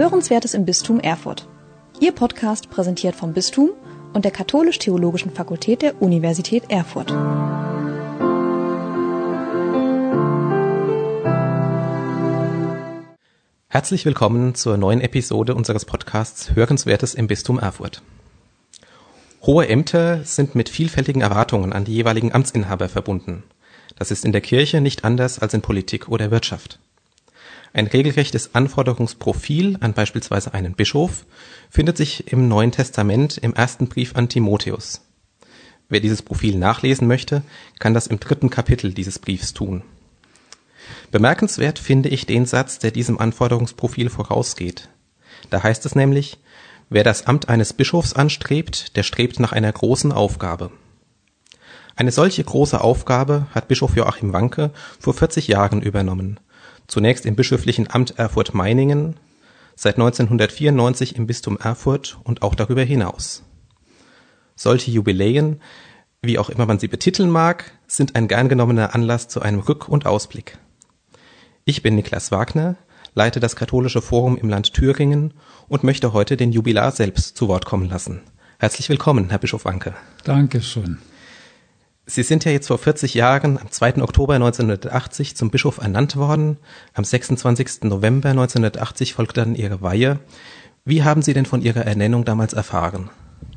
Hörenswertes im Bistum Erfurt. Ihr Podcast präsentiert vom Bistum und der Katholisch-Theologischen Fakultät der Universität Erfurt. Herzlich willkommen zur neuen Episode unseres Podcasts Hörenswertes im Bistum Erfurt. Hohe Ämter sind mit vielfältigen Erwartungen an die jeweiligen Amtsinhaber verbunden. Das ist in der Kirche nicht anders als in Politik oder Wirtschaft. Ein regelrechtes Anforderungsprofil an beispielsweise einen Bischof findet sich im Neuen Testament im ersten Brief an Timotheus. Wer dieses Profil nachlesen möchte, kann das im 3. Kapitel dieses Briefs tun. Bemerkenswert finde ich den Satz, der diesem Anforderungsprofil vorausgeht. Da heißt es nämlich, wer das Amt eines Bischofs anstrebt, der strebt nach einer großen Aufgabe. Eine solche große Aufgabe hat Bischof Joachim Wanke vor 40 Jahren übernommen. Zunächst im bischöflichen Amt Erfurt-Meiningen, seit 1994 im Bistum Erfurt und auch darüber hinaus. Solche Jubiläen, wie auch immer man sie betiteln mag, sind ein gern genommener Anlass zu einem Rück- und Ausblick. Ich bin Niklas Wagner, leite das Katholische Forum im Land Thüringen und möchte heute den Jubilar selbst zu Wort kommen lassen. Herzlich willkommen, Herr Bischof Wanke. Dankeschön. Sie sind ja jetzt vor 40 Jahren, am 2. Oktober 1980, zum Bischof ernannt worden. Am 26. November 1980 folgte dann Ihre Weihe. Wie haben Sie denn von Ihrer Ernennung damals erfahren?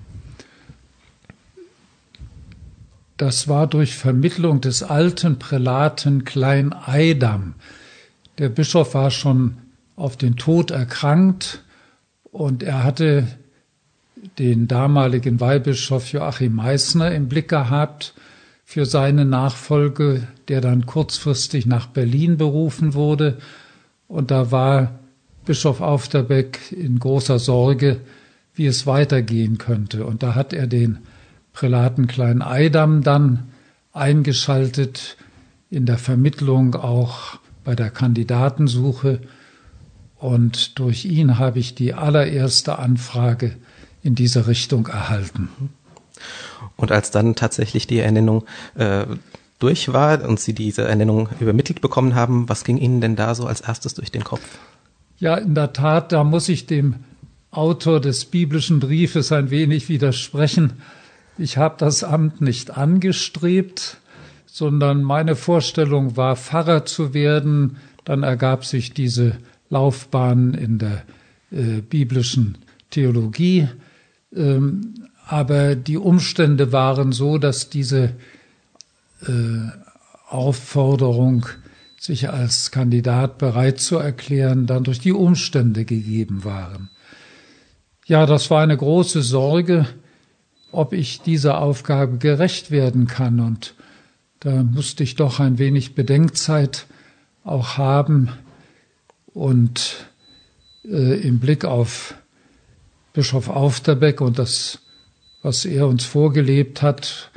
Das war durch Vermittlung des alten Prälaten Klein Eidam. Der Bischof war schon auf den Tod erkrankt und er hatte den damaligen Weihbischof Joachim Meissner im Blick gehabt für seine Nachfolge, der dann kurzfristig nach Berlin berufen wurde. Und da war Bischof Aufderbeck in großer Sorge, wie es weitergehen könnte. Und da hat er den Prälaten Klein Eidam dann eingeschaltet in der Vermittlung, auch bei der Kandidatensuche. Und durch ihn habe ich die allererste Anfrage in diese Richtung erhalten. Und als dann tatsächlich die Ernennung durch war und Sie diese Ernennung übermittelt bekommen haben, was ging Ihnen denn da so als erstes durch den Kopf? Ja, in der Tat, da muss ich dem Autor des biblischen Briefes ein wenig widersprechen. Ich habe das Amt nicht angestrebt, sondern meine Vorstellung war, Pfarrer zu werden. Dann ergab sich diese Laufbahn in der biblischen Theologie. Aber die Umstände waren so, dass diese Aufforderung, sich als Kandidat bereit zu erklären, dann durch die Umstände gegeben waren. Ja, das war eine große Sorge, ob ich dieser Aufgabe gerecht werden kann. Und da musste ich doch ein wenig Bedenkzeit auch haben und im Blick auf Bischof Aufderbeck und das, was er uns vorgelebt hat,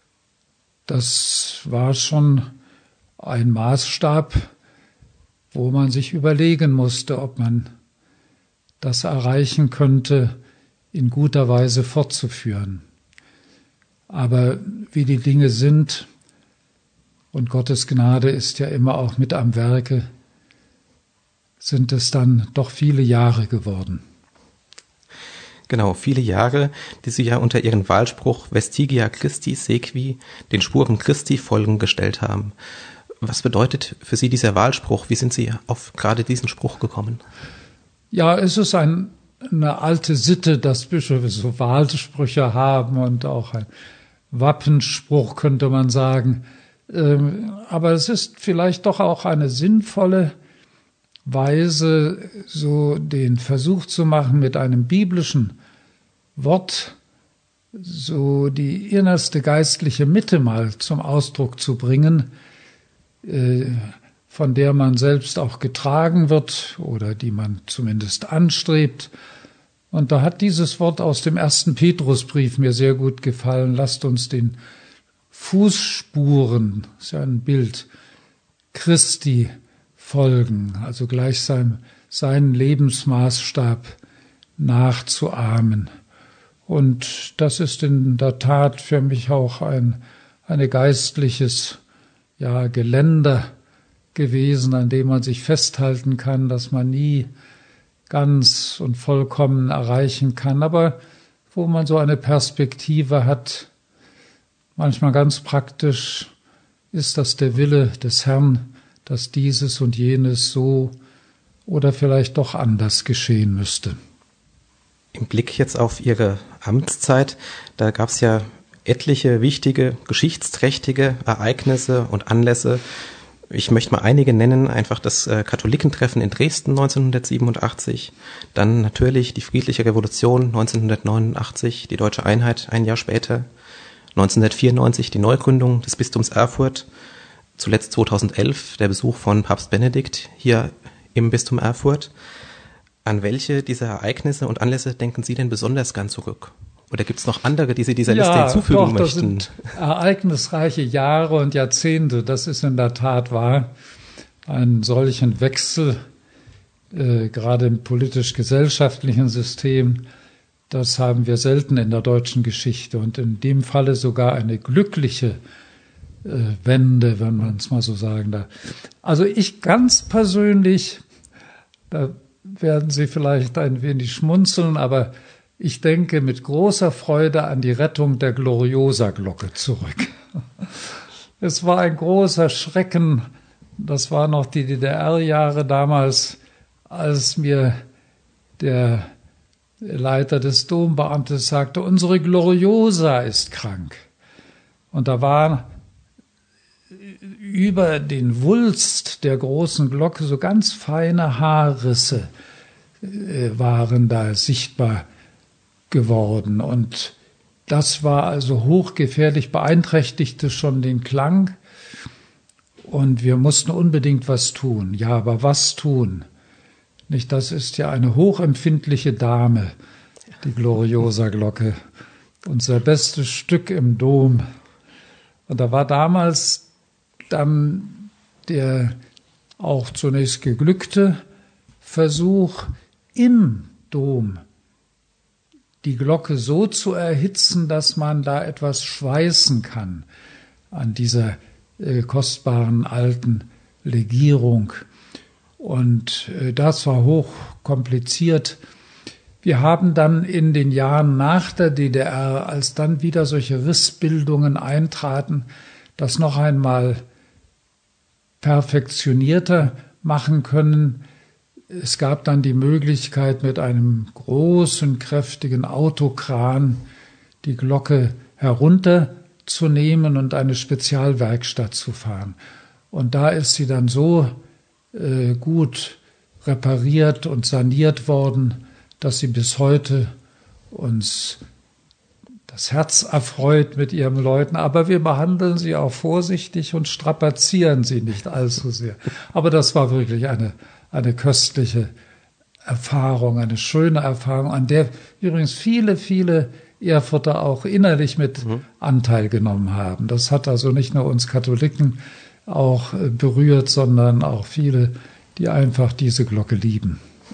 das war schon ein Maßstab, wo man sich überlegen musste, ob man das erreichen könnte, in guter Weise fortzuführen. Aber wie die Dinge sind, und Gottes Gnade ist ja immer auch mit am Werke, sind es dann doch viele Jahre geworden. Genau, viele Jahre, die Sie ja unter Ihren Wahlspruch Vestigia Christi Sequi, den Spuren Christi folgen, gestellt haben. Was bedeutet für Sie dieser Wahlspruch? Wie sind Sie auf gerade diesen Spruch gekommen? Ja, es ist eine alte Sitte, dass Bischöfe so Wahlsprüche haben und auch ein Wappenspruch, könnte man sagen. Aber es ist vielleicht doch auch eine sinnvolle Weise, so den Versuch zu machen, mit einem biblischen Wort so die innerste geistliche Mitte mal zum Ausdruck zu bringen, von der man selbst auch getragen wird oder die man zumindest anstrebt. Und da hat dieses Wort aus dem 1. Petrusbrief mir sehr gut gefallen. Lasst uns den Fußspuren, das ist ja ein Bild, Christi folgen, also gleichsam seinen Lebensmaßstab nachzuahmen. Und das ist in der Tat für mich auch ein geistliches Geländer gewesen, an dem man sich festhalten kann, dass man nie ganz und vollkommen erreichen kann, aber wo man so eine Perspektive hat, manchmal ganz praktisch, ist das der Wille des Herrn, dass dieses und jenes so oder vielleicht doch anders geschehen müsste. Im Blick jetzt auf Ihre Amtszeit, da gab es ja etliche wichtige, geschichtsträchtige Ereignisse und Anlässe. Ich möchte mal einige nennen, einfach das Katholikentreffen in Dresden 1987, dann natürlich die friedliche Revolution 1989, die deutsche Einheit ein Jahr später, 1994 die Neugründung des Bistums Erfurt, zuletzt 2011 der Besuch von Papst Benedikt hier im Bistum Erfurt. An welche dieser Ereignisse und Anlässe denken Sie denn besonders gern zurück? Oder gibt es noch andere, die Sie dieser Liste hinzufügen möchten? Das sind ereignisreiche Jahre und Jahrzehnte. Das ist in der Tat wahr. Einen solchen Wechsel, gerade im politisch-gesellschaftlichen System, das haben wir selten in der deutschen Geschichte. Und in dem Falle sogar eine glückliche Wende, wenn man es mal so sagen darf. Also ich ganz persönlich, da werden Sie vielleicht ein wenig schmunzeln, aber ich denke mit großer Freude an die Rettung der Gloriosa-Glocke zurück. Es war ein großer Schrecken, das war noch die DDR-Jahre damals, als mir der Leiter des Dombeamtes sagte, unsere Gloriosa ist krank. Und da war über den Wulst der großen Glocke so ganz feine Haarrisse waren da sichtbar geworden. Und das war also hochgefährlich, beeinträchtigte schon den Klang. Und wir mussten unbedingt was tun. Ja, aber was tun? Nicht, das ist ja eine hochempfindliche Dame, die Gloriosa-Glocke. Unser bestes Stück im Dom. Und da war damals dann der auch zunächst geglückte Versuch, im Dom die Glocke so zu erhitzen, dass man da etwas schweißen kann an dieser kostbaren alten Legierung. Und das war hoch kompliziert. Wir haben dann in den Jahren nach der DDR, als dann wieder solche Rissbildungen eintraten, das noch einmal perfektionierter machen können. Es gab dann die Möglichkeit, mit einem großen, kräftigen Autokran die Glocke herunterzunehmen und eine Spezialwerkstatt zu fahren. Und da ist sie dann so gut repariert und saniert worden, dass sie bis heute uns das Herz erfreut mit ihrem Läuten. Aber wir behandeln sie auch vorsichtig und strapazieren sie nicht allzu sehr. Aber das war wirklich eine köstliche Erfahrung, eine schöne Erfahrung, an der übrigens viele, viele Erfurter auch innerlich mit Anteil genommen haben. Das hat also nicht nur uns Katholiken auch berührt, sondern auch viele, die einfach diese Glocke lieben.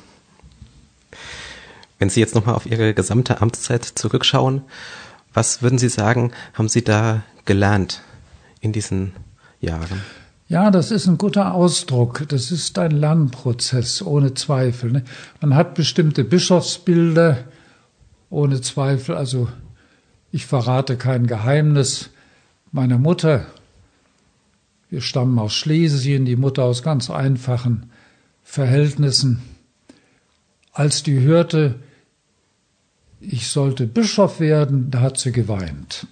Wenn Sie jetzt nochmal auf Ihre gesamte Amtszeit zurückschauen, was würden Sie sagen, haben Sie da gelernt in diesen Jahren? Ja, das ist ein guter Ausdruck. Das ist ein Lernprozess, ohne Zweifel. Man hat bestimmte Bischofsbilder, ohne Zweifel. Also ich verrate kein Geheimnis. Meine Mutter, wir stammen aus Schlesien, die Mutter aus ganz einfachen Verhältnissen. Als die hörte, ich sollte Bischof werden, da hat sie geweint.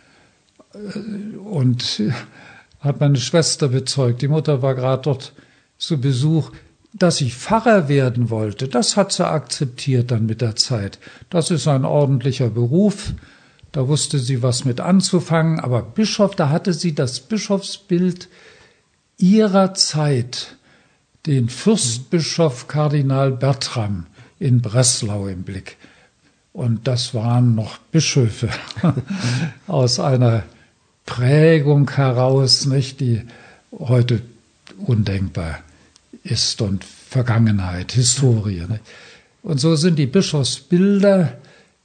Und hat meine Schwester bezeugt, die Mutter war gerade dort zu Besuch, dass ich Pfarrer werden wollte. Das hat sie akzeptiert dann mit der Zeit. Das ist ein ordentlicher Beruf, da wusste sie was mit anzufangen. Aber Bischof, da hatte sie das Bischofsbild ihrer Zeit, den Fürstbischof Kardinal Bertram in Breslau im Blick. Und das waren noch Bischöfe aus einer Prägung heraus, nicht, die heute undenkbar ist und Vergangenheit, Historie. Nicht? Und so sind die Bischofsbilder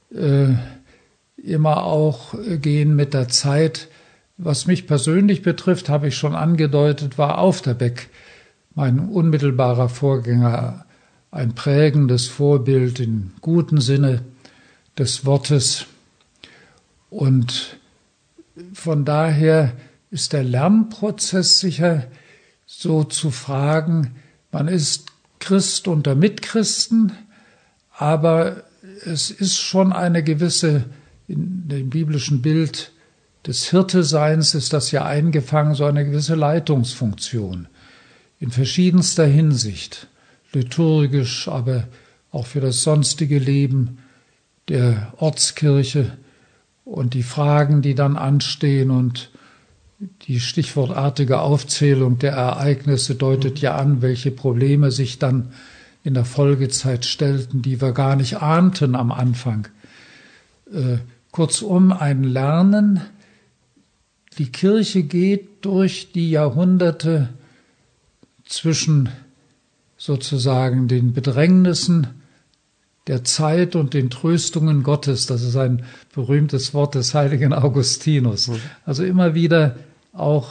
immer auch gehen mit der Zeit. Was mich persönlich betrifft, habe ich schon angedeutet, war Aufterbeck, mein unmittelbarer Vorgänger ein prägendes Vorbild im guten Sinne des Wortes. Und von daher ist der Lernprozess sicher so zu fragen, man ist Christ unter Mitchristen, aber es ist schon eine gewisse, in dem biblischen Bild des Hirteseins ist das ja eingefangen, so eine gewisse Leitungsfunktion in verschiedenster Hinsicht, liturgisch, aber auch für das sonstige Leben der Ortskirche und die Fragen, die dann anstehen, und die stichwortartige Aufzählung der Ereignisse deutet ja an, welche Probleme sich dann in der Folgezeit stellten, die wir gar nicht ahnten am Anfang. Kurzum, ein Lernen. Die Kirche geht durch die Jahrhunderte zwischen sozusagen den Bedrängnissen der Zeit und den Tröstungen Gottes. Das ist ein berühmtes Wort des heiligen Augustinus. Also immer wieder auch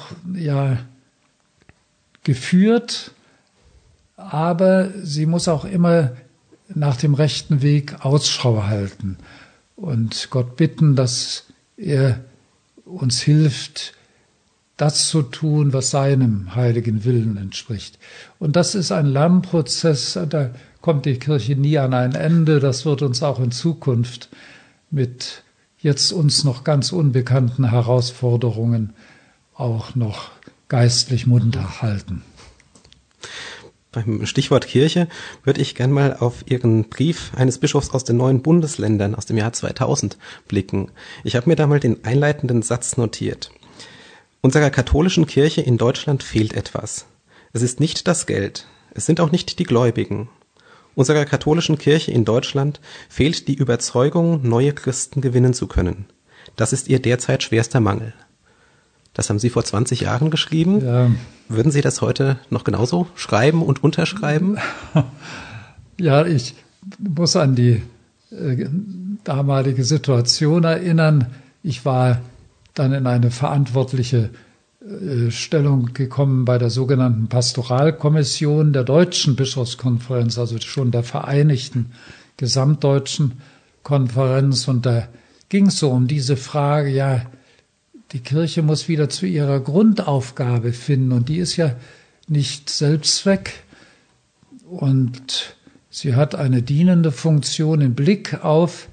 geführt, aber sie muss auch immer nach dem rechten Weg Ausschau halten und Gott bitten, dass er uns hilft, das zu tun, was seinem heiligen Willen entspricht. Und das ist ein Lernprozess, da kommt die Kirche nie an ein Ende. Das wird uns auch in Zukunft mit jetzt uns noch ganz unbekannten Herausforderungen auch noch geistlich munter halten. Beim Stichwort Kirche würde ich gern mal auf Ihren Brief eines Bischofs aus den 9 Bundesländern aus dem Jahr 2000 blicken. Ich habe mir da mal den einleitenden Satz notiert. Unserer katholischen Kirche in Deutschland fehlt etwas. Es ist nicht das Geld, es sind auch nicht die Gläubigen. Unserer katholischen Kirche in Deutschland fehlt die Überzeugung, neue Christen gewinnen zu können. Das ist ihr derzeit schwerster Mangel. Das haben Sie vor 20 Jahren geschrieben. Ja. Würden Sie das heute noch genauso schreiben und unterschreiben? Ja, ich muss an die damalige Situation erinnern. Ich war dann in eine verantwortliche Stellung gekommen bei der sogenannten Pastoralkommission der Deutschen Bischofskonferenz, also schon der Vereinigten Gesamtdeutschen Konferenz. Und da ging es so um diese Frage, die Kirche muss wieder zu ihrer Grundaufgabe finden, und die ist ja nicht Selbstzweck, und sie hat eine dienende Funktion im Blick auf,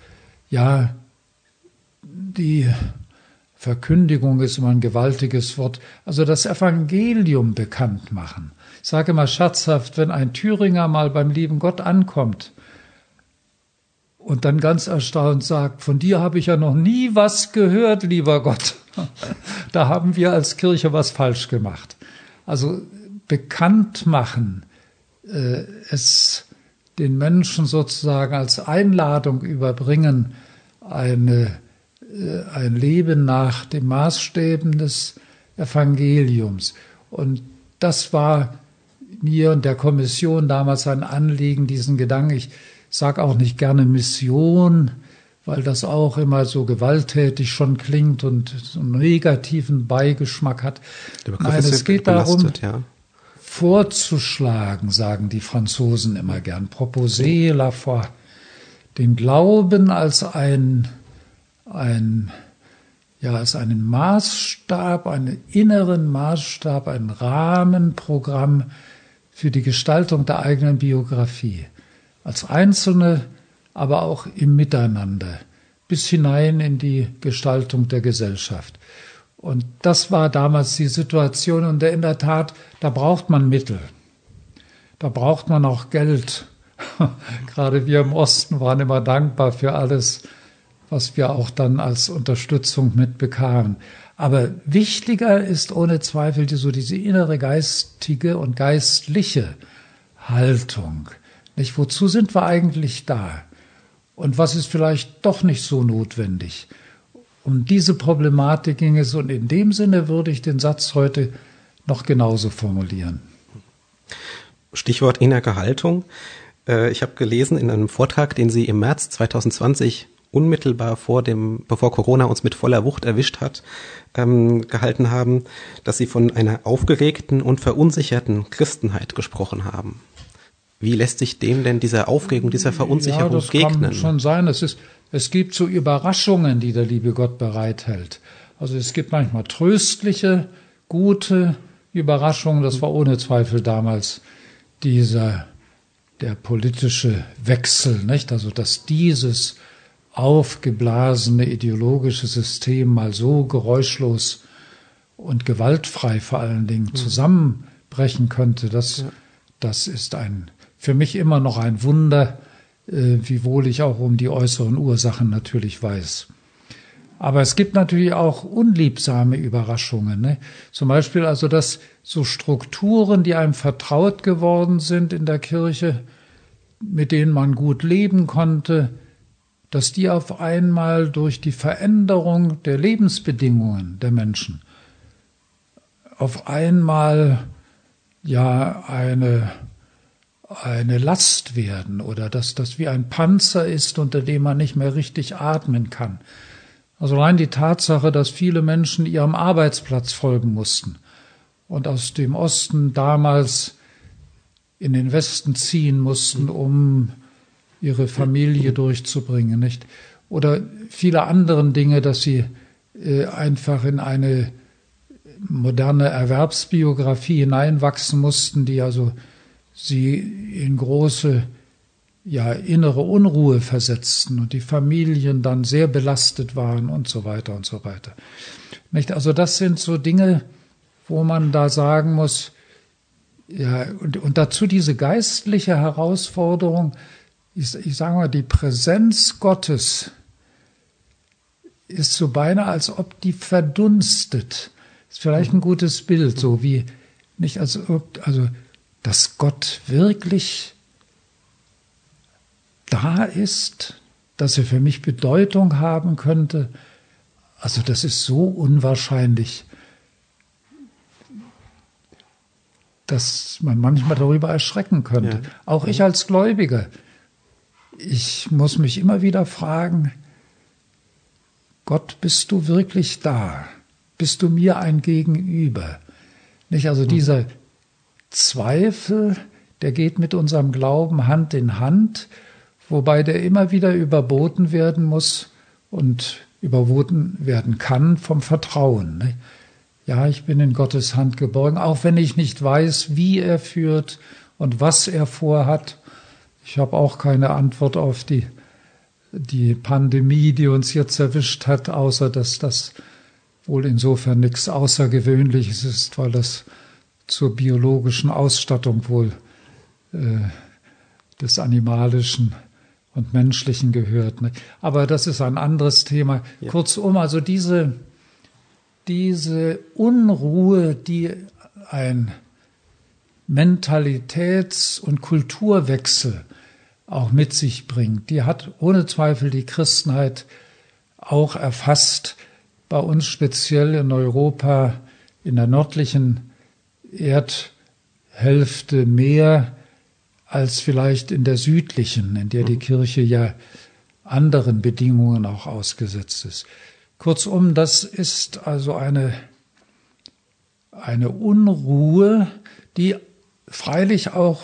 die Verkündigung ist immer ein gewaltiges Wort, also das Evangelium bekannt machen. Ich sage mal scherzhaft, wenn ein Thüringer mal beim lieben Gott ankommt und dann ganz erstaunt sagt, von dir habe ich ja noch nie was gehört, lieber Gott. Da haben wir als Kirche was falsch gemacht. Also bekannt machen, es den Menschen sozusagen als Einladung überbringen, ein Leben nach den Maßstäben des Evangeliums. Und das war mir und der Kommission damals ein Anliegen, diesen Gedanken. Ich sage auch nicht gerne Mission, weil das auch immer so gewalttätig schon klingt und so einen negativen Beigeschmack hat. Nein, es geht darum, vorzuschlagen, sagen die Franzosen immer gern, proposer la foi, den Glauben als einen Maßstab, einen inneren Maßstab, ein Rahmenprogramm für die Gestaltung der eigenen Biografie. Als Einzelne, aber auch im Miteinander, bis hinein in die Gestaltung der Gesellschaft. Und das war damals die Situation, und in der Tat, da braucht man Mittel. Da braucht man auch Geld. Gerade wir im Osten waren immer dankbar für alles, was wir auch dann als Unterstützung mitbekamen. Aber wichtiger ist ohne Zweifel diese innere geistige und geistliche Haltung. Nicht? Wozu sind wir eigentlich da? Und was ist vielleicht doch nicht so notwendig? Um diese Problematik ging es, und in dem Sinne würde ich den Satz heute noch genauso formulieren. Stichwort innere Haltung. Ich habe gelesen in einem Vortrag, den Sie im März 2020 unmittelbar bevor Corona uns mit voller Wucht erwischt hat, gehalten haben, dass Sie von einer aufgeregten und verunsicherten Christenheit gesprochen haben. Wie lässt sich dem denn dieser Aufregung, dieser Verunsicherung begegnen? Das kann schon sein. Es gibt so Überraschungen, die der liebe Gott bereithält. Also es gibt manchmal tröstliche, gute Überraschungen. Das war ohne Zweifel damals der politische Wechsel, nicht? Also dass dieses aufgeblasene ideologische System mal so geräuschlos und gewaltfrei vor allen Dingen zusammenbrechen könnte, das ist für mich immer noch ein Wunder, wiewohl ich auch um die äußeren Ursachen natürlich weiß. Aber es gibt natürlich auch unliebsame Überraschungen, ne? Zum Beispiel also, dass so Strukturen, die einem vertraut geworden sind in der Kirche, mit denen man gut leben konnte, dass die auf einmal durch die Veränderung der Lebensbedingungen der Menschen auf einmal eine Last werden oder dass das wie ein Panzer ist, unter dem man nicht mehr richtig atmen kann. Also allein die Tatsache, dass viele Menschen ihrem Arbeitsplatz folgen mussten und aus dem Osten damals in den Westen ziehen mussten, um ihre Familie durchzubringen, nicht? Oder viele andere Dinge, dass sie einfach in eine moderne Erwerbsbiografie hineinwachsen mussten, die also sie in große innere Unruhe versetzten und die Familien dann sehr belastet waren und so weiter und so weiter. Nicht? Also das sind so Dinge, wo man da sagen muss, und dazu diese geistliche Herausforderung, ich sage mal, die Präsenz Gottes ist so beinahe, als ob die verdunstet. Ist vielleicht ein gutes Bild, so wie nicht also dass Gott wirklich da ist, dass er für mich Bedeutung haben könnte. Also das ist so unwahrscheinlich, dass man manchmal darüber erschrecken könnte. Ja. Auch ich als Gläubiger. Ich muss mich immer wieder fragen, Gott, bist du wirklich da? Bist du mir ein Gegenüber? Nicht? Also dieser Zweifel, der geht mit unserem Glauben Hand in Hand, wobei der immer wieder überboten werden muss und überboten werden kann vom Vertrauen. Ne? Ja, ich bin in Gottes Hand geborgen, auch wenn ich nicht weiß, wie er führt und was er vorhat. Ich habe auch keine Antwort auf die Pandemie, die uns jetzt erwischt hat, außer dass das wohl insofern nichts Außergewöhnliches ist, weil das zur biologischen Ausstattung wohl des Animalischen und Menschlichen gehört. Ne? Aber das ist ein anderes Thema. Ja. Kurzum, also diese Unruhe, die ein Mentalitäts- und Kulturwechsel auch mit sich bringt, die hat ohne Zweifel die Christenheit auch erfasst, bei uns speziell in Europa, in der nördlichen Erdhälfte mehr als vielleicht in der südlichen, in der die Kirche ja anderen Bedingungen auch ausgesetzt ist. Kurzum, das ist also eine Unruhe, die freilich auch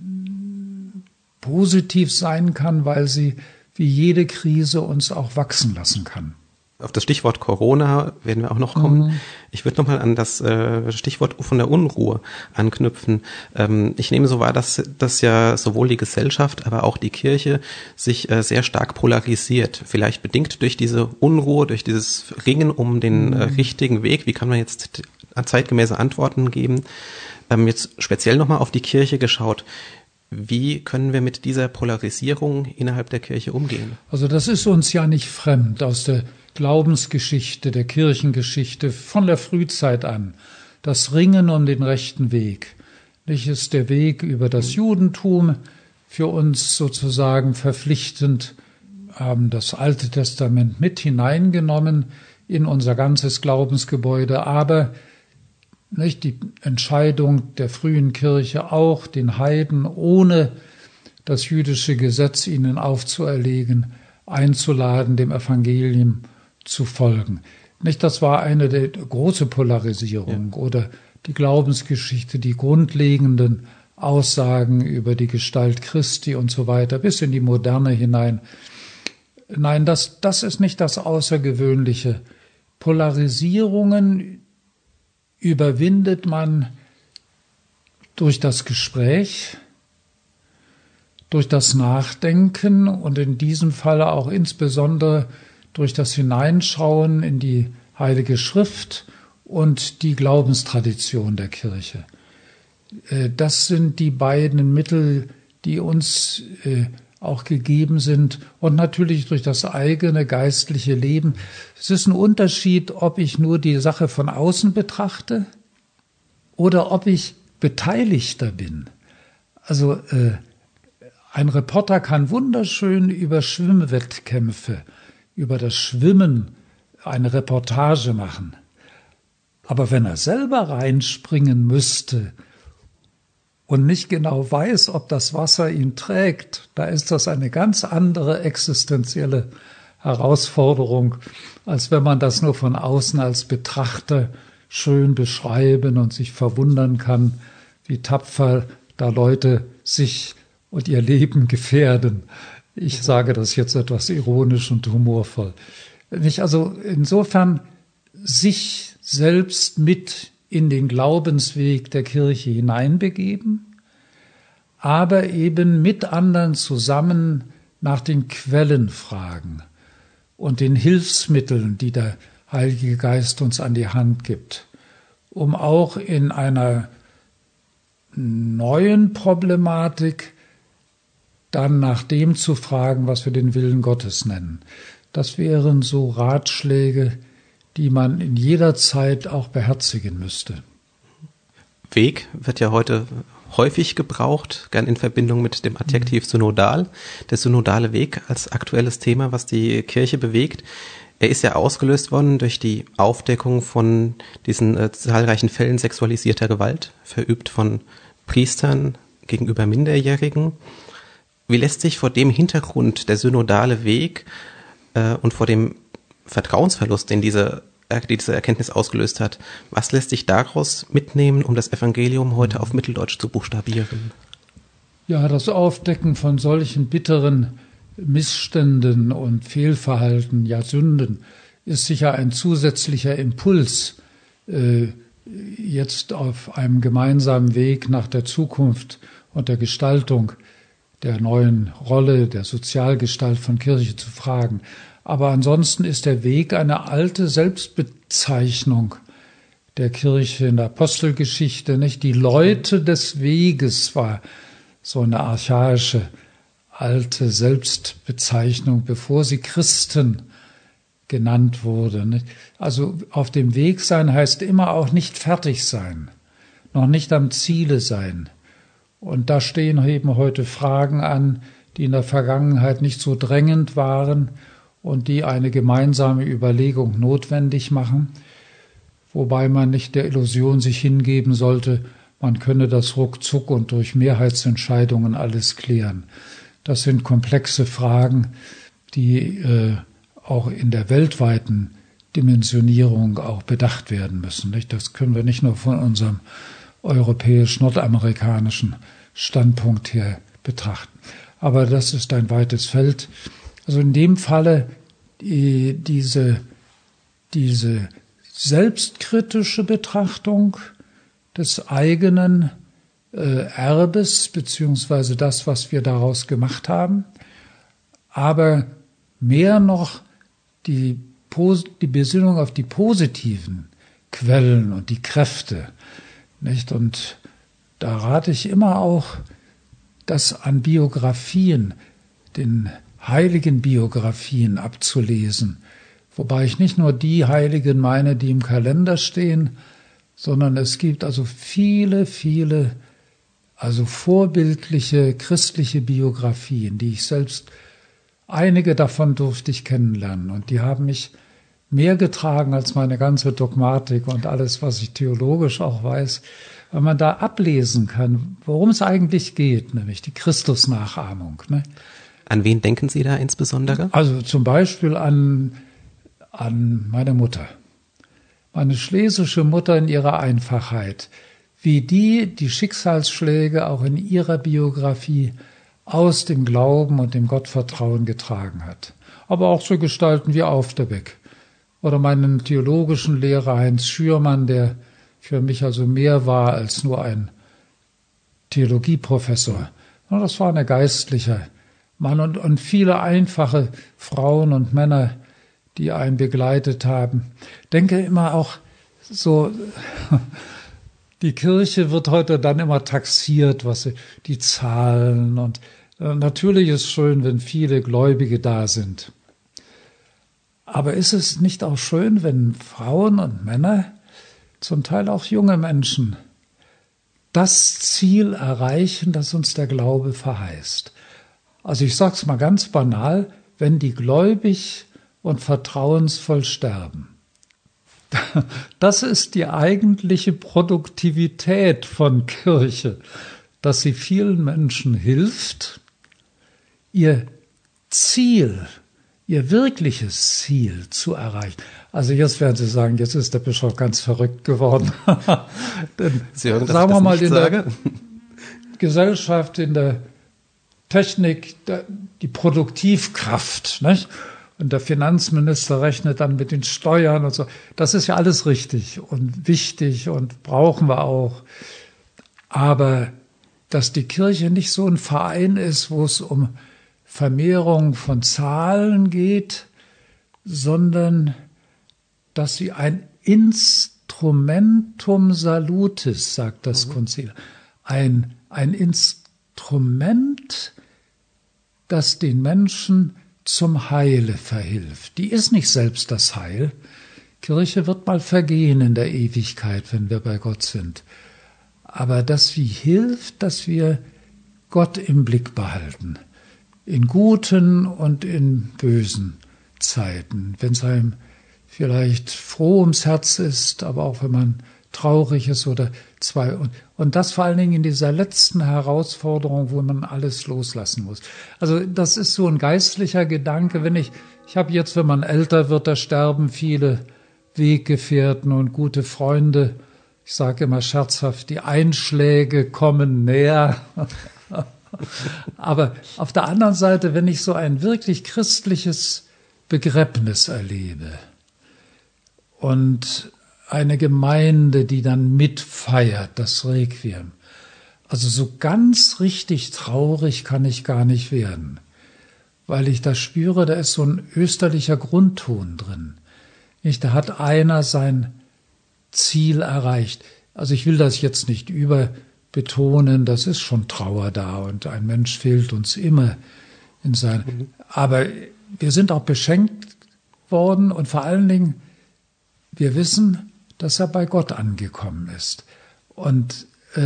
positiv sein kann, weil sie wie jede Krise uns auch wachsen lassen kann. Auf das Stichwort Corona werden wir auch noch kommen. Ich würde nochmal an das Stichwort von der Unruhe anknüpfen. Ich nehme so wahr, dass ja sowohl die Gesellschaft, aber auch die Kirche sich sehr stark polarisiert. Vielleicht bedingt durch diese Unruhe, durch dieses Ringen um den richtigen Weg. Wie kann man jetzt zeitgemäße Antworten geben? Jetzt speziell nochmal auf die Kirche geschaut. Wie können wir mit dieser Polarisierung innerhalb der Kirche umgehen? Also das ist uns ja nicht fremd aus der Glaubensgeschichte, der Kirchengeschichte von der Frühzeit an. Das Ringen um den rechten Weg. Nicht ist der Weg über das Judentum für uns sozusagen verpflichtend, haben das Alte Testament mit hineingenommen in unser ganzes Glaubensgebäude, aber nicht die Entscheidung der frühen Kirche auch, den Heiden ohne das jüdische Gesetz ihnen aufzuerlegen, einzuladen, dem Evangelium zu folgen. Nicht, das war eine der große Polarisierung oder die Glaubensgeschichte, die grundlegenden Aussagen über die Gestalt Christi und so weiter, bis in die Moderne hinein. Nein, das ist nicht das Außergewöhnliche. Polarisierungen überwindet man durch das Gespräch, durch das Nachdenken und in diesem Falle auch insbesondere durch das Hineinschauen in die Heilige Schrift und die Glaubenstradition der Kirche. Das sind die beiden Mittel, die uns auch gegeben sind und natürlich durch das eigene geistliche Leben. Es ist ein Unterschied, ob ich nur die Sache von außen betrachte oder ob ich Beteiligter bin. Also ein Reporter kann wunderschön über Schwimmwettkämpfe, über das Schwimmen eine Reportage machen. Aber wenn er selber reinspringen müsste und nicht genau weiß, ob das Wasser ihn trägt, da ist das eine ganz andere existenzielle Herausforderung, als wenn man das nur von außen als Betrachter schön beschreiben und sich verwundern kann, wie tapfer da Leute sich und ihr Leben gefährden. Ich sage das jetzt etwas ironisch und humorvoll. Also insofern sich selbst mit in den Glaubensweg der Kirche hineinbegeben, aber eben mit anderen zusammen nach den Quellen fragen und den Hilfsmitteln, die der Heilige Geist uns an die Hand gibt, um auch in einer neuen Problematik dann nach dem zu fragen, was wir den Willen Gottes nennen. Das wären so Ratschläge, die man in jeder Zeit auch beherzigen müsste. Weg wird ja heute häufig gebraucht, gern in Verbindung mit dem Adjektiv synodal. Der synodale Weg als aktuelles Thema, was die Kirche bewegt. Er ist ja ausgelöst worden durch die Aufdeckung von diesen zahlreichen Fällen sexualisierter Gewalt, verübt von Priestern gegenüber Minderjährigen. Wie lässt sich vor dem Hintergrund der synodale Weg und vor dem Vertrauensverlust, den diese Erkenntnis ausgelöst hat, was lässt sich daraus mitnehmen, um das Evangelium heute auf Mitteldeutsch zu buchstabieren? Ja, das Aufdecken von solchen bitteren Missständen und Fehlverhalten, ja Sünden, ist sicher ein zusätzlicher Impuls, jetzt auf einem gemeinsamen Weg nach der Zukunft und der Gestaltung der neuen Rolle, der Sozialgestalt von Kirche zu fragen. Aber ansonsten ist der Weg eine alte Selbstbezeichnung der Kirche in der Apostelgeschichte, nicht? Die Leute des Weges war so eine archaische, alte Selbstbezeichnung, bevor sie Christen genannt wurde, nicht? Also auf dem Weg sein heißt immer auch nicht fertig sein, noch nicht am Ziele sein. Und da stehen eben heute Fragen an, die in der Vergangenheit nicht so drängend waren und die eine gemeinsame Überlegung notwendig machen, wobei man nicht der Illusion sich hingeben sollte, man könne das ruckzuck und durch Mehrheitsentscheidungen alles klären. Das sind komplexe Fragen, die auch in der weltweiten Dimensionierung auch bedacht werden müssen. Das können wir nicht nur von unserem europäisch-nordamerikanischen Standpunkt her betrachten. Aber das ist ein weites Feld. Also in dem Falle diese selbstkritische Betrachtung des eigenen Erbes, beziehungsweise das, was wir daraus gemacht haben, aber mehr noch die Besinnung auf die positiven Quellen und die Kräfte, nicht? Und da rate ich immer auch, das an Biografien, den heiligen Biografien abzulesen, wobei ich nicht nur die Heiligen meine, die im Kalender stehen, sondern es gibt also viele, also vorbildliche christliche Biografien, die ich selbst, einige davon durfte ich kennenlernen und die haben mich mehr getragen als meine ganze Dogmatik und alles, was ich theologisch auch weiß, weil man da ablesen kann, worum es eigentlich geht, nämlich die Christusnachahmung. Ne? An wen denken Sie da insbesondere? Also zum Beispiel an meine Mutter. Meine schlesische Mutter in ihrer Einfachheit. wie die Schicksalsschläge auch in ihrer Biografie aus dem Glauben und dem Gottvertrauen getragen hat. Aber auch so Gestalten wie Aufderbeck oder meinen theologischen Lehrer Heinz Schürmann, der für mich also mehr war als nur ein Theologieprofessor. Das war ein geistlicher Mann und viele einfache Frauen und Männer, die einen begleitet haben. Denke immer auch so, die Kirche wird heute dann immer taxiert, was die Zahlen, und natürlich ist es schön, wenn viele Gläubige da sind. Aber ist es nicht auch schön, wenn Frauen und Männer, zum Teil auch junge Menschen, das Ziel erreichen, das uns der Glaube verheißt? Also ich sage es mal ganz banal, wenn die gläubig und vertrauensvoll sterben. Das ist die eigentliche Produktivität von Kirche, dass sie vielen Menschen hilft, ihr Ziel, ihr wirkliches Ziel zu erreichen. Also jetzt werden Sie sagen, jetzt ist der Bischof ganz verrückt geworden. Denn, Sie hören, dass sagen ich wir das mal, nicht in sage? der Gesellschaft, in der Technik, die Produktivkraft, nicht? Und der Finanzminister rechnet dann mit den Steuern und so. Das ist ja alles richtig und wichtig und brauchen wir auch. Aber dass die Kirche nicht so ein Verein ist, wo es um Vermehrung von Zahlen geht, sondern dass sie ein Instrumentum salutis, sagt das Konzil, ein Instrument, das den Menschen zum Heile verhilft. Die ist nicht selbst das Heil. Kirche wird mal vergehen in der Ewigkeit, wenn wir bei Gott sind. Aber das wie hilft, dass wir Gott im Blick behalten. In guten und in bösen Zeiten. Wenn es einem vielleicht froh ums Herz ist, aber auch wenn man traurig ist oder zwei. Und das vor allen Dingen in dieser letzten Herausforderung, wo man alles loslassen muss. Also das ist so ein geistlicher Gedanke. Ich habe jetzt, wenn man älter wird, da sterben viele Weggefährten und gute Freunde. Ich sage immer scherzhaft, die Einschläge kommen näher. Aber auf der anderen Seite, wenn ich so ein wirklich christliches Begräbnis erlebe und eine Gemeinde, die dann mitfeiert, das Requiem. Also so ganz richtig traurig kann ich gar nicht werden, weil ich da spüre, da ist so ein österlicher Grundton drin. Da hat einer sein Ziel erreicht. Also ich will das jetzt nicht überbetonen, das ist schon Trauer da und ein Mensch fehlt uns immer in seinem. Aber wir sind auch beschenkt worden und vor allen Dingen, wir wissen, dass er bei Gott angekommen ist. Und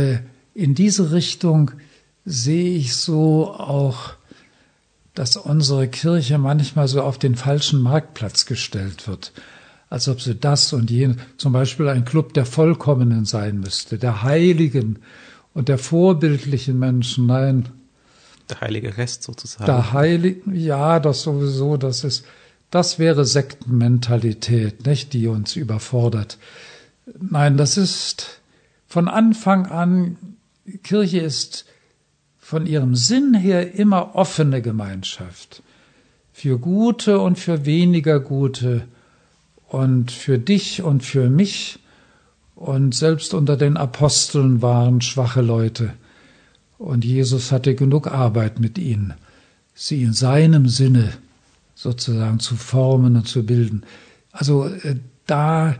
in diese Richtung sehe ich so auch, dass unsere Kirche manchmal so auf den falschen Marktplatz gestellt wird. Als ob sie das und jenes, zum Beispiel ein Club der Vollkommenen sein müsste, der Heiligen und der vorbildlichen Menschen. Nein. Der heilige Rest sozusagen. Der Heilige, ja, das sowieso, das wäre Sektenmentalität, nicht, die uns überfordert. Nein, das ist von Anfang an, Kirche ist von ihrem Sinn her immer offene Gemeinschaft. Für Gute und für weniger Gute und für dich und für mich. Und selbst unter den Aposteln waren schwache Leute. Und Jesus hatte genug Arbeit mit ihnen, sie in seinem Sinne sozusagen zu formen und zu bilden. Also da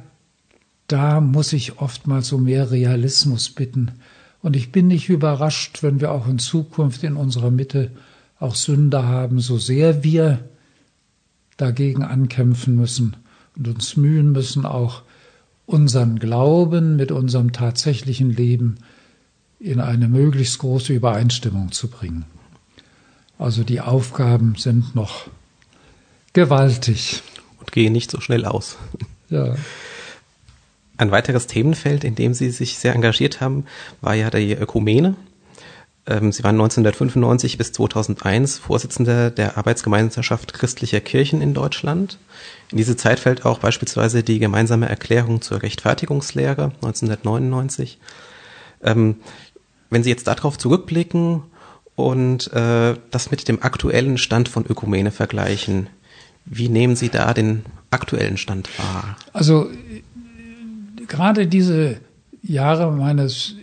muss ich oftmals um mehr Realismus bitten. Und ich bin nicht überrascht, wenn wir auch in Zukunft in unserer Mitte auch Sünder haben, so sehr wir dagegen ankämpfen müssen und uns mühen müssen, auch unseren Glauben mit unserem tatsächlichen Leben in eine möglichst große Übereinstimmung zu bringen. Also die Aufgaben sind noch gewaltig. Und gehen nicht so schnell aus. Ja. Ein weiteres Themenfeld, in dem Sie sich sehr engagiert haben, war ja die Ökumene. Sie waren 1995 bis 2001 Vorsitzender der Arbeitsgemeinschaft christlicher Kirchen in Deutschland. In diese Zeit fällt auch beispielsweise die gemeinsame Erklärung zur Rechtfertigungslehre 1999. Wenn Sie jetzt darauf zurückblicken und das mit dem aktuellen Stand von Ökumene vergleichen, wie nehmen Sie da den aktuellen Stand wahr? Also gerade diese Jahre meines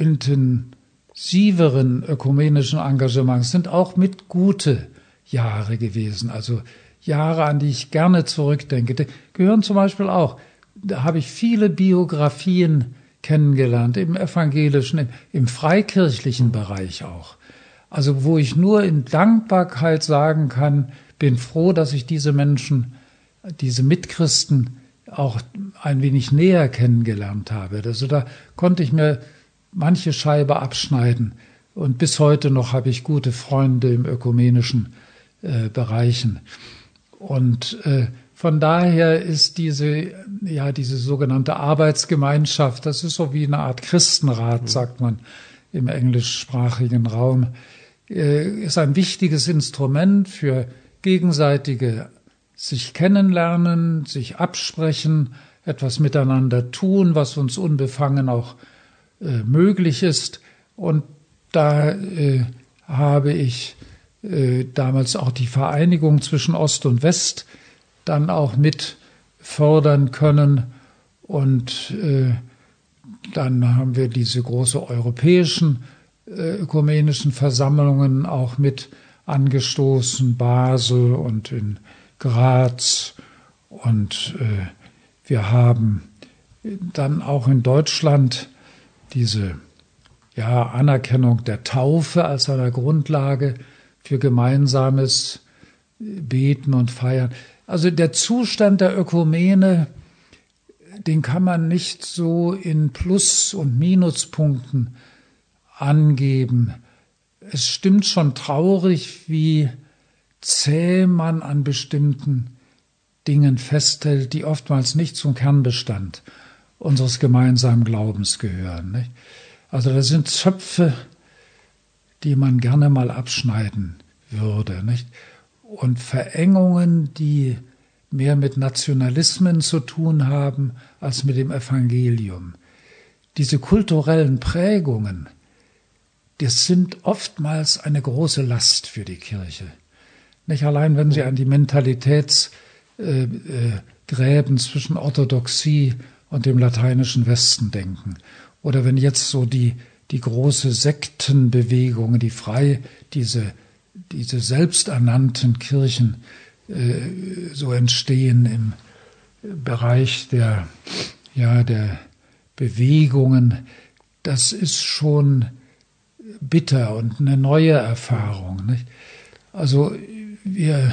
intensiveren ökumenischen Engagements sind auch mit gute Jahre gewesen. Also Jahre, an die ich gerne zurückdenke. Die gehören zum Beispiel auch, da habe ich viele Biografien kennengelernt, im evangelischen, im freikirchlichen Bereich auch. Also wo ich nur in Dankbarkeit sagen kann, bin froh, dass ich diese Menschen, diese Mitchristen auch ein wenig näher kennengelernt habe. Also da konnte ich mir manche Scheibe abschneiden. Und bis heute noch habe ich gute Freunde im ökumenischen Bereichen. Und von daher ist diese sogenannte Arbeitsgemeinschaft, das ist so wie eine Art Christenrat, sagt man im englischsprachigen Raum, ist ein wichtiges Instrument für gegenseitige sich kennenlernen, sich absprechen, etwas miteinander tun, was uns unbefangen auch möglich ist. Und da habe ich damals auch die Vereinigung zwischen Ost und West dann auch mit fördern können. Und dann haben wir diese große europäischen ökumenischen Versammlungen auch mit angestoßen, Basel und in Graz. Und wir haben dann auch in Deutschland diese Anerkennung der Taufe als einer Grundlage für gemeinsames Beten und Feiern. Also der Zustand der Ökumene, den kann man nicht so in Plus- und Minuspunkten angeben. Es stimmt schon traurig, wie zäh man an bestimmten Dingen festhält, die oftmals nicht zum Kernbestand unseres gemeinsamen Glaubens gehören. Nicht? Also das sind Zöpfe, die man gerne mal abschneiden würde. Nicht? Und Verengungen, die mehr mit Nationalismen zu tun haben als mit dem Evangelium. Diese kulturellen Prägungen, das sind oftmals eine große Last für die Kirche. Nicht allein, wenn Sie an die Mentalitätsgräben zwischen Orthodoxie und dem lateinischen Westen denken. Oder wenn jetzt so die große Sektenbewegung, diese selbsternannten Kirchen so entstehen im Bereich der Bewegungen, das ist schon bitter und eine neue Erfahrung. Nicht? Also wir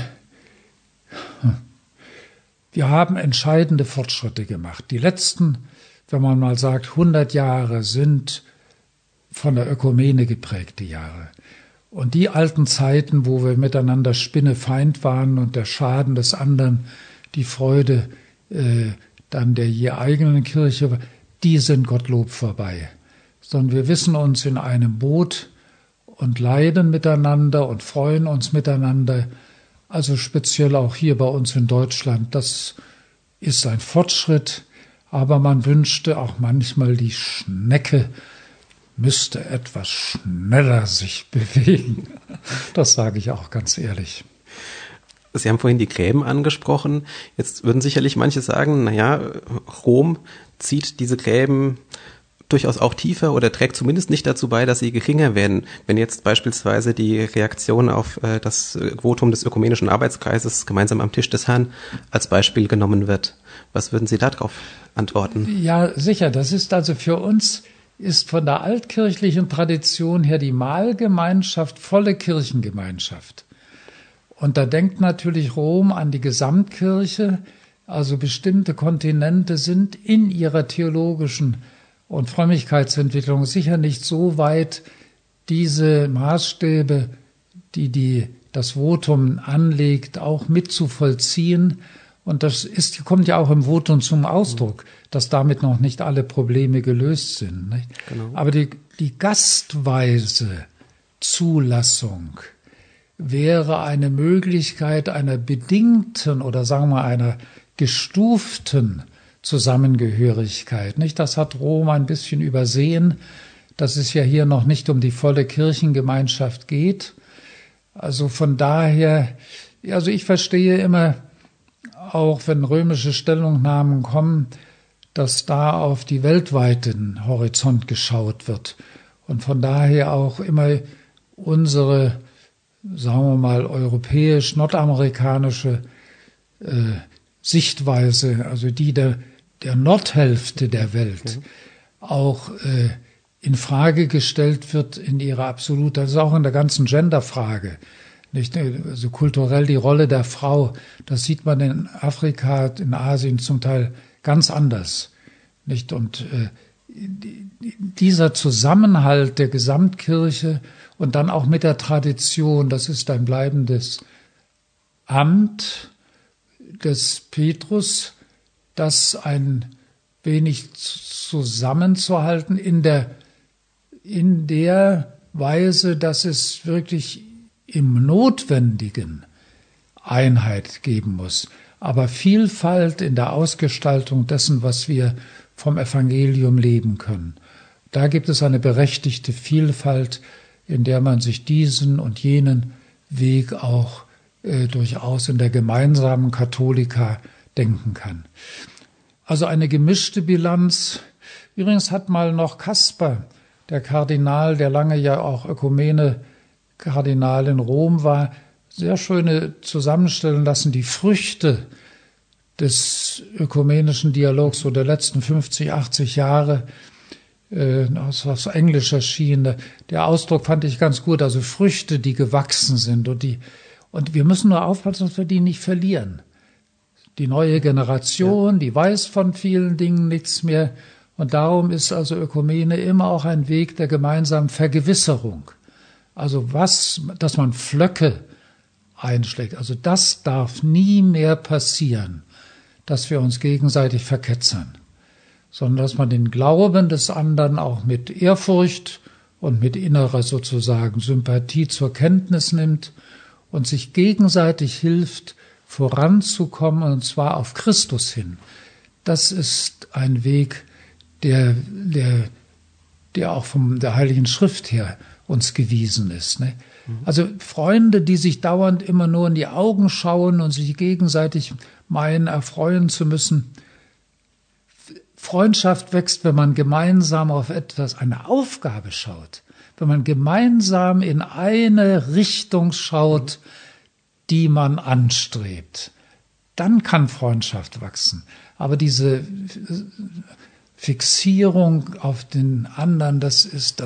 haben entscheidende Fortschritte gemacht. Die letzten, wenn man mal sagt, 100 Jahre sind von der Ökumene geprägte Jahre. Und die alten Zeiten, wo wir miteinander Spinnefeind waren und der Schaden des anderen, die Freude dann der je eigenen Kirche, die sind Gottlob vorbei. Sondern wir wissen uns in einem Boot und leiden miteinander und freuen uns miteinander. Also speziell auch hier bei uns in Deutschland, das ist ein Fortschritt, aber man wünschte auch manchmal, die Schnecke müsste etwas schneller sich bewegen. Das sage ich auch ganz ehrlich. Sie haben vorhin die Gräben angesprochen. Jetzt würden sicherlich manche sagen, Rom zieht diese Gräben durchaus auch tiefer oder trägt zumindest nicht dazu bei, dass sie geringer werden. Wenn jetzt beispielsweise die Reaktion auf das Votum des Ökumenischen Arbeitskreises gemeinsam am Tisch des Herrn als Beispiel genommen wird. Was würden Sie darauf antworten? Ja, sicher. Das ist also für uns, ist von der altkirchlichen Tradition her die Mahlgemeinschaft volle Kirchengemeinschaft. Und da denkt natürlich Rom an die Gesamtkirche. Also bestimmte Kontinente sind in ihrer theologischen und Frömmigkeitsentwicklung sicher nicht so weit, diese Maßstäbe, die das Votum anlegt, auch mitzuvollziehen. Und das kommt ja auch im Votum zum Ausdruck, dass damit noch nicht alle Probleme gelöst sind. Nicht? Genau. Aber die gastweise Zulassung wäre eine Möglichkeit einer bedingten oder sagen wir einer gestuften Zusammengehörigkeit. Nicht? Das hat Rom ein bisschen übersehen. dass es ja hier noch nicht um die volle Kirchengemeinschaft geht. Also von daher, also ich verstehe immer, auch wenn römische Stellungnahmen kommen, dass da auf die weltweiten Horizont geschaut wird. Und von daher auch immer unsere, sagen wir mal, europäisch-nordamerikanische Sichtweise, also die der Nordhälfte der Welt, auch in Frage gestellt wird in ihrer Absolut. Das ist auch in der ganzen Genderfrage. Nicht? Also kulturell die Rolle der Frau, das sieht man in Afrika, in Asien zum Teil ganz anders. Nicht? Und dieser Zusammenhalt der Gesamtkirche und dann auch mit der Tradition, das ist ein bleibendes Amt des Petrus, das ein wenig zusammenzuhalten in der Weise, dass es wirklich im Notwendigen Einheit geben muss, aber Vielfalt in der Ausgestaltung dessen, was wir vom Evangelium leben können. Da gibt es eine berechtigte Vielfalt, in der man sich diesen und jenen Weg auch durchaus in der gemeinsamen Katholika denken kann. Also eine gemischte Bilanz. Übrigens hat mal noch Kasper, der Kardinal, der lange ja auch Ökumene-Kardinal in Rom war, sehr schöne zusammenstellen lassen, die Früchte des ökumenischen Dialogs so der letzten 50, 80 Jahre, aus Englisch erschienen. Der Ausdruck fand ich ganz gut, also Früchte, die gewachsen sind. Und wir müssen nur aufpassen, dass wir die nicht verlieren. Die neue Generation, die weiß von vielen Dingen nichts mehr. Und darum ist also Ökumene immer auch ein Weg der gemeinsamen Vergewisserung. Also dass man Pflöcke einschlägt. Also das darf nie mehr passieren, dass wir uns gegenseitig verketzern, sondern dass man den Glauben des anderen auch mit Ehrfurcht und mit innerer sozusagen Sympathie zur Kenntnis nimmt und sich gegenseitig hilft, voranzukommen, und zwar auf Christus hin. Das ist ein Weg, der auch von der Heiligen Schrift her uns gewiesen ist. Ne? Also Freunde, die sich dauernd immer nur in die Augen schauen und sich gegenseitig meinen, erfreuen zu müssen. Freundschaft wächst, wenn man gemeinsam auf etwas, eine Aufgabe schaut, wenn man gemeinsam in eine Richtung schaut, die man anstrebt. Dann kann Freundschaft wachsen. Aber diese Fixierung auf den anderen, das ist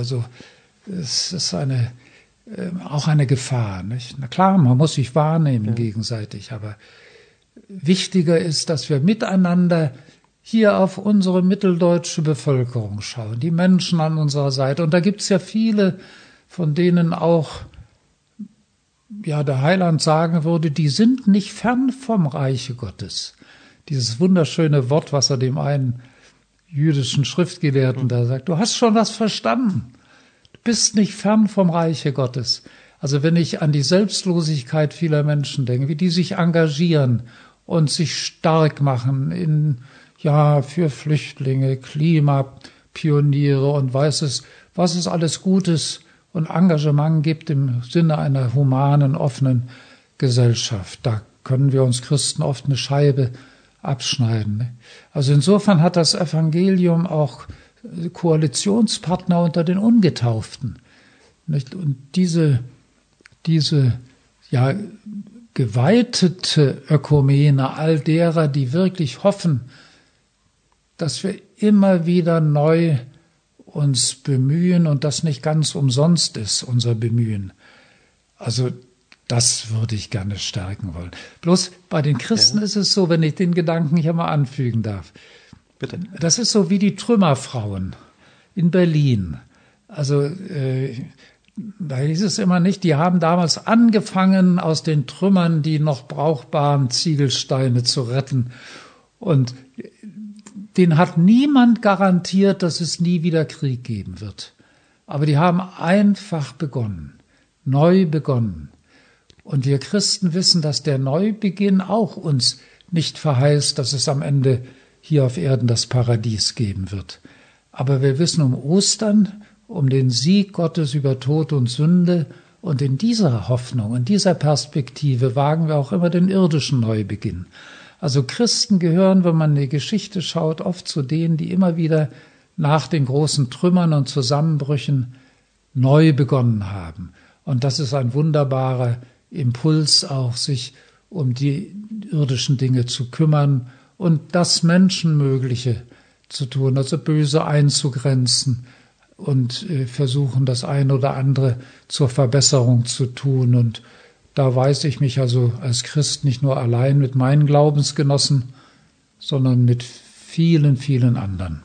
auch eine Gefahr. Nicht? Na klar, man muss sich wahrnehmen gegenseitig, aber wichtiger ist, dass wir miteinander hier auf unsere mitteldeutsche Bevölkerung schauen, die Menschen an unserer Seite. Und da gibt es ja viele, von denen auch der Heiland sagen würde, die sind nicht fern vom Reiche Gottes. Dieses wunderschöne Wort, was er dem einen jüdischen Schriftgelehrten da sagt, du hast schon was verstanden. Du bist nicht fern vom Reiche Gottes. Also wenn ich an die Selbstlosigkeit vieler Menschen denke, wie die sich engagieren und sich stark machen für Flüchtlinge, Klimapioniere und was es alles Gutes und Engagement gibt im Sinne einer humanen, offenen Gesellschaft. Da können wir uns Christen oft eine Scheibe abschneiden. Also insofern hat das Evangelium auch Koalitionspartner unter den Ungetauften. Und diese geweitete Ökumene all derer, die wirklich hoffen, dass wir immer wieder neu uns bemühen und das nicht ganz umsonst ist, unser Bemühen. Also das würde ich gerne stärken wollen. Bloß bei den Christen ist es so, wenn ich den Gedanken hier mal anfügen darf. Bitte. Das ist so wie die Trümmerfrauen in Berlin. Also da hieß es immer nicht, die haben damals angefangen, aus den Trümmern die noch brauchbaren Ziegelsteine zu retten. Und denen hat niemand garantiert, dass es nie wieder Krieg geben wird. Aber die haben einfach begonnen, neu begonnen. Und wir Christen wissen, dass der Neubeginn auch uns nicht verheißt, dass es am Ende hier auf Erden das Paradies geben wird. Aber wir wissen um Ostern um den Sieg Gottes über Tod und Sünde. Und in dieser Hoffnung, in dieser Perspektive wagen wir auch immer den irdischen Neubeginn. Also Christen gehören, wenn man in die Geschichte schaut, oft zu denen, die immer wieder nach den großen Trümmern und Zusammenbrüchen neu begonnen haben. Und das ist ein wunderbarer Impuls auch, sich um die irdischen Dinge zu kümmern und das Menschenmögliche zu tun, also Böse einzugrenzen und versuchen, das eine oder andere zur Verbesserung zu tun. Und da weiß ich mich also als Christ nicht nur allein mit meinen Glaubensgenossen, sondern mit vielen, vielen anderen.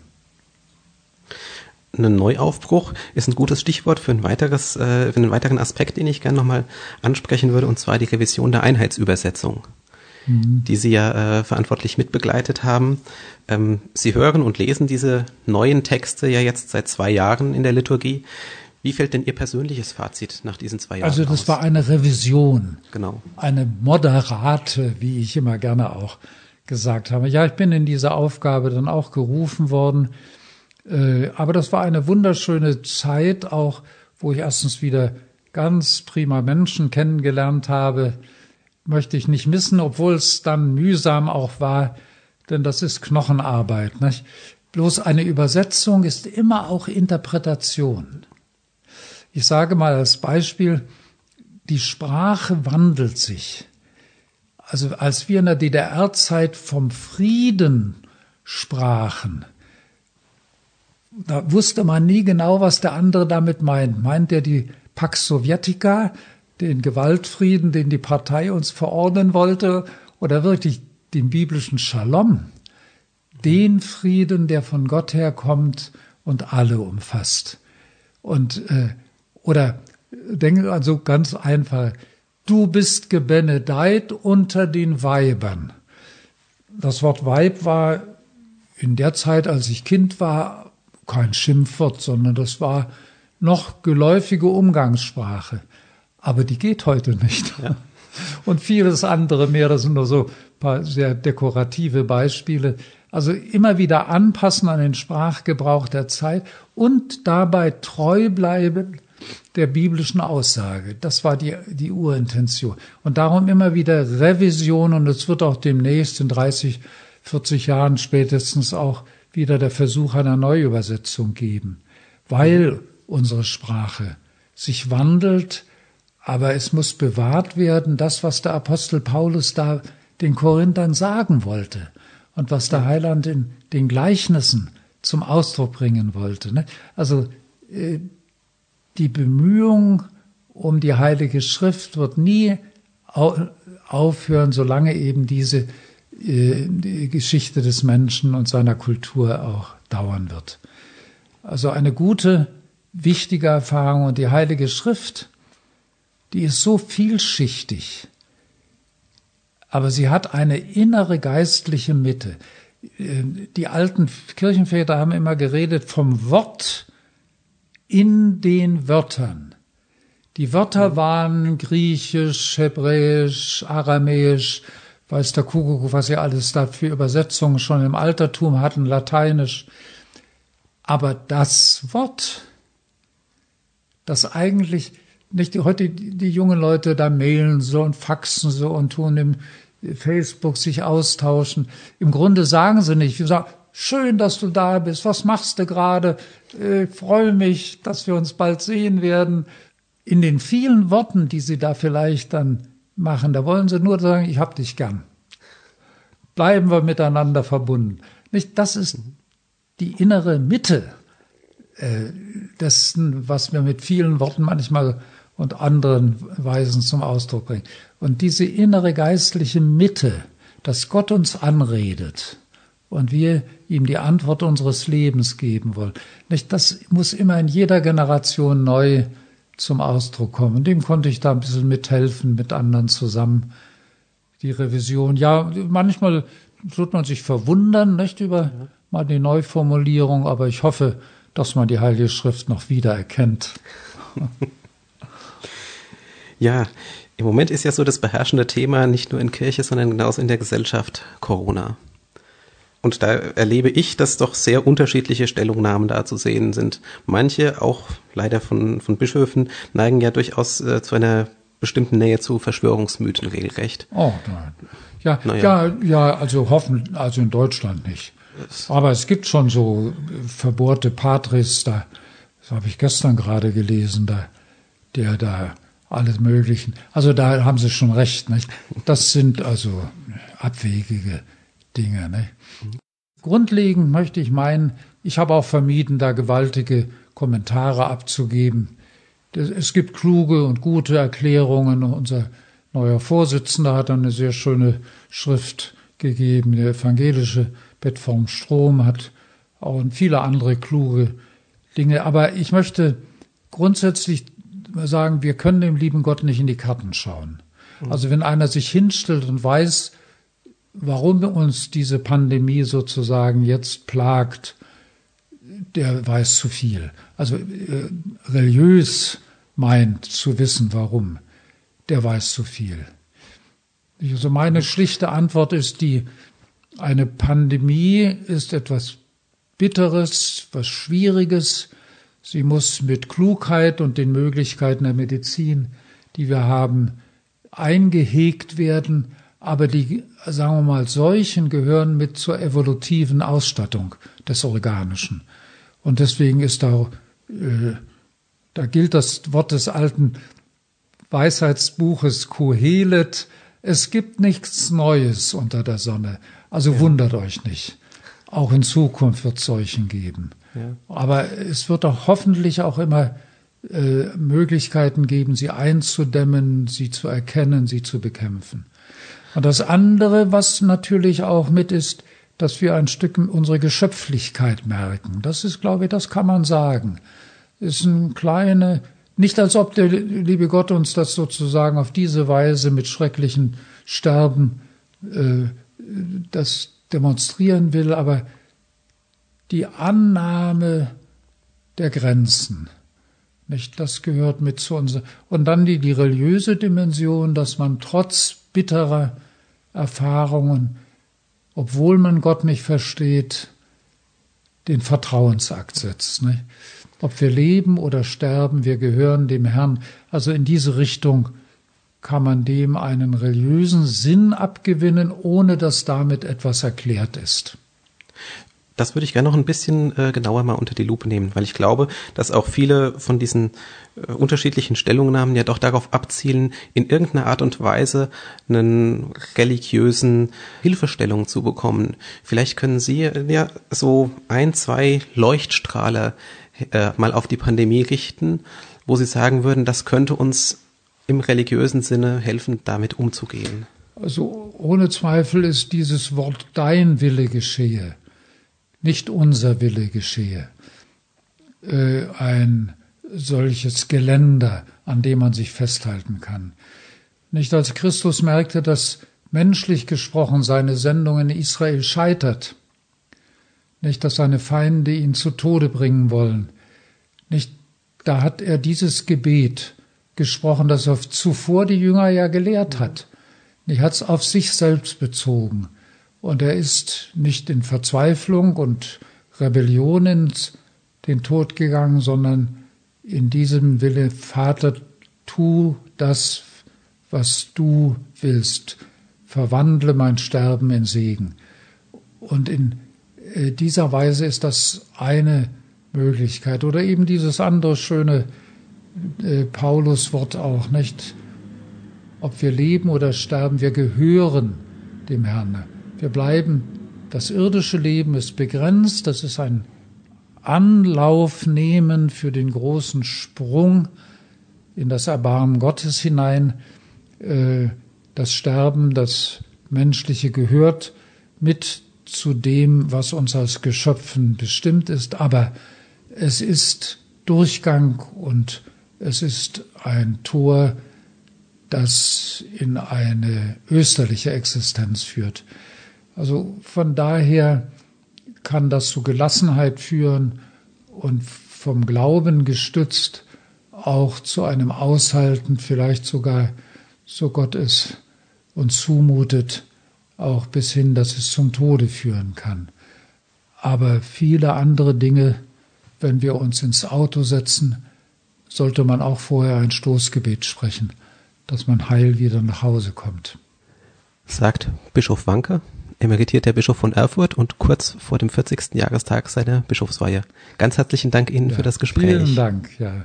Ein Neuaufbruch ist ein gutes Stichwort für einen weiteren Aspekt, den ich gerne nochmal ansprechen würde, und zwar die Revision der Einheitsübersetzung, die Sie ja verantwortlich mitbegleitet haben. Sie hören und lesen diese neuen Texte ja jetzt seit 2 Jahren in der Liturgie. Wie fällt denn Ihr persönliches Fazit nach diesen 2 Jahren Also das aus? war eine Revision, Genau. Eine moderate, wie ich immer gerne auch gesagt habe. Ja, ich bin in diese Aufgabe dann auch gerufen worden, aber das war eine wunderschöne Zeit auch, wo ich erstens wieder ganz prima Menschen kennengelernt habe, möchte ich nicht missen, obwohl es dann mühsam auch war, denn das ist Knochenarbeit, nicht? Bloß eine Übersetzung ist immer auch Interpretation. Ich sage mal als Beispiel, die Sprache wandelt sich. Also als wir in der DDR-Zeit vom Frieden sprachen, da wusste man nie genau, was der andere damit meint. Meint er die Pax Sovietica, den Gewaltfrieden, den die Partei uns verordnen wollte, oder wirklich den biblischen Shalom, den Frieden, der von Gott herkommt und alle umfasst. Und oder denke also ganz einfach, du bist gebenedeit unter den Weibern. Das Wort Weib war in der Zeit, als ich Kind war, kein Schimpfwort, sondern das war noch geläufige Umgangssprache. Aber die geht heute nicht. Ja. Und vieles andere mehr, das sind nur so ein paar sehr dekorative Beispiele. Also immer wieder anpassen an den Sprachgebrauch der Zeit und dabei treu bleiben der biblischen Aussage. Das war die Urintention. Und darum immer wieder Revision, und es wird auch demnächst in 30, 40 Jahren spätestens auch wieder der Versuch einer Neuübersetzung geben, weil unsere Sprache sich wandelt, aber es muss bewahrt werden, das, was der Apostel Paulus da den Korinthern sagen wollte und was der Heiland in den Gleichnissen zum Ausdruck bringen wollte. Also die Bemühung um die Heilige Schrift wird nie aufhören, solange eben die Geschichte des Menschen und seiner Kultur auch dauern wird. Also eine gute, wichtige Erfahrung. Und die Heilige Schrift, die ist so vielschichtig, aber sie hat eine innere geistliche Mitte. Die alten Kirchenväter haben immer geredet vom Wort in den Wörtern. Die Wörter waren Griechisch, Hebräisch, Aramäisch, weiß der Kuckuck, was sie alles da für Übersetzungen schon im Altertum hatten, Lateinisch. Aber das Wort, das eigentlich nicht heute die jungen Leute da mailen so und faxen so und tun im Facebook sich austauschen. Im Grunde sagen sie nicht, sie sagen, schön, dass du da bist, was machst du gerade? Freue mich, dass wir uns bald sehen werden. In den vielen Worten, die sie da vielleicht dann machen, da wollen sie nur sagen, ich hab dich gern. Bleiben wir miteinander verbunden. Nicht? Das ist die innere Mitte dessen, was wir mit vielen Worten manchmal und anderen Weisen zum Ausdruck bringen. Und diese innere geistliche Mitte, dass Gott uns anredet und wir ihm die Antwort unseres Lebens geben wollen, nicht? Das muss immer in jeder Generation neu zum Ausdruck kommen. Dem konnte ich da ein bisschen mithelfen, mit anderen zusammen. Die Revision, ja, manchmal tut man sich verwundern, nicht, über mal die Neuformulierung, aber ich hoffe, dass man die Heilige Schrift noch wiedererkennt. Ja, im Moment ist ja so das beherrschende Thema nicht nur in Kirche, sondern genauso in der Gesellschaft Corona. Und da erlebe ich, dass doch sehr unterschiedliche Stellungnahmen da zu sehen sind. Manche, auch leider von Bischöfen, neigen ja durchaus zu einer bestimmten Nähe zu Verschwörungsmythen regelrecht. Oh, nein. Ja, also in Deutschland nicht. Aber es gibt schon so verbohrte Patres, das habe ich gestern gerade gelesen, der da alles Möglichen. Also da haben Sie schon recht, nicht? Das sind also abwegige Dinge, nicht? Grundlegend möchte ich meinen, ich habe auch vermieden, da gewaltige Kommentare abzugeben. Es gibt kluge und gute Erklärungen. Unser neuer Vorsitzender hat eine sehr schöne Schrift gegeben. Der evangelische Bett vom Strom hat auch viele andere kluge Dinge. Aber ich möchte grundsätzlich sagen, wir können dem lieben Gott nicht in die Karten schauen. Also wenn einer sich hinstellt und weiß, warum uns diese Pandemie sozusagen jetzt plagt, der weiß zu viel. Also religiös meint zu wissen, warum, der weiß zu viel. Also meine schlichte Antwort ist eine Pandemie ist etwas Bitteres, was Schwieriges. Sie muss mit Klugheit und den Möglichkeiten der Medizin, die wir haben, eingehegt werden. Aber die, sagen wir mal, Seuchen gehören mit zur evolutiven Ausstattung des Organischen. Und deswegen ist da gilt das Wort des alten Weisheitsbuches Kohelet: Es gibt nichts Neues unter der Sonne. Also wundert euch nicht. Auch in Zukunft wird es Seuchen geben. Ja. Aber es wird auch hoffentlich auch immer Möglichkeiten geben, sie einzudämmen, sie zu erkennen, sie zu bekämpfen. Und das andere, was natürlich auch mit ist, dass wir ein Stück unsere Geschöpflichkeit merken. Das ist, glaube ich, das kann man sagen. Ist ein kleine, nicht als ob der liebe Gott uns das sozusagen auf diese Weise mit schrecklichen Sterben das demonstrieren will, aber die Annahme der Grenzen, nicht? Das gehört mit zu uns. Und dann die religiöse Dimension, dass man trotz bitterer Erfahrungen, obwohl man Gott nicht versteht, den Vertrauensakt setzt. Nicht? Ob wir leben oder sterben, wir gehören dem Herrn. Also in diese Richtung kann man dem einen religiösen Sinn abgewinnen, ohne dass damit etwas erklärt ist. Das würde ich gerne noch ein bisschen genauer mal unter die Lupe nehmen, weil ich glaube, dass auch viele von diesen unterschiedlichen Stellungnahmen ja doch darauf abzielen, in irgendeiner Art und Weise einen religiösen Hilfestellung zu bekommen. Vielleicht können Sie ja so 1, 2 Leuchtstrahler mal auf die Pandemie richten, wo Sie sagen würden, das könnte uns im religiösen Sinne helfen, damit umzugehen. Also ohne Zweifel ist dieses Wort "Dein Wille geschehe", nicht "unser Wille geschehe", ein solches Geländer, an dem man sich festhalten kann. Nicht als Christus merkte, dass menschlich gesprochen seine Sendung in Israel scheitert, nicht, dass seine Feinde ihn zu Tode bringen wollen, nicht, da hat er dieses Gebet gesprochen, das er zuvor die Jünger ja gelehrt hat. Er hat es auf sich selbst bezogen. Und er ist nicht in Verzweiflung und Rebellion in den Tod gegangen, sondern in diesem Wille: Vater, tu das, was du willst. Verwandle mein Sterben in Segen. Und in dieser Weise ist das eine Möglichkeit. Oder eben dieses andere schöne Paulus-Wort auch, nicht? Ob wir leben oder sterben, wir gehören dem Herrn. Wir bleiben, das irdische Leben ist begrenzt, das ist ein Anlauf nehmen für den großen Sprung in das Erbarmen Gottes hinein. Das Sterben, das Menschliche, gehört mit zu dem, was uns als Geschöpfen bestimmt ist, aber es ist Durchgang und es ist ein Tor, das in eine österliche Existenz führt. Also von daher kann das zu Gelassenheit führen und vom Glauben gestützt auch zu einem Aushalten, vielleicht sogar, so Gott es uns zumutet, auch bis hin, dass es zum Tode führen kann. Aber viele andere Dinge, wenn wir uns ins Auto setzen, sollte man auch vorher ein Stoßgebet sprechen, dass man heil wieder nach Hause kommt. Sagt Bischof Wanke, emeritierter Bischof von Erfurt und kurz vor dem 40. Jahrestag seiner Bischofsweihe. Ganz herzlichen Dank Ihnen für das Gespräch. Vielen Dank, ja.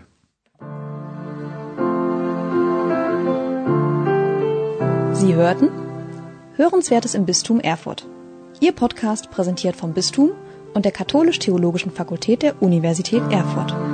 Sie hörten Hörenswertes im Bistum Erfurt. Ihr Podcast präsentiert vom Bistum und der Katholisch-Theologischen Fakultät der Universität Erfurt.